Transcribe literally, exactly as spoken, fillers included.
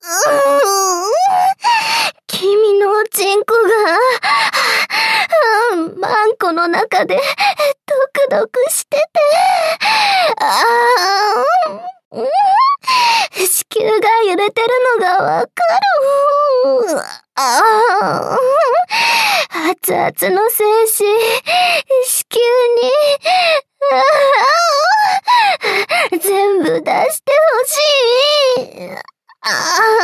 君のおちんこが、マンコの中で、ドクドクしてて、あー、子宮が揺れてるのがわかる。あー、熱々の精子、子宮に、あー、全部出してほしい。あー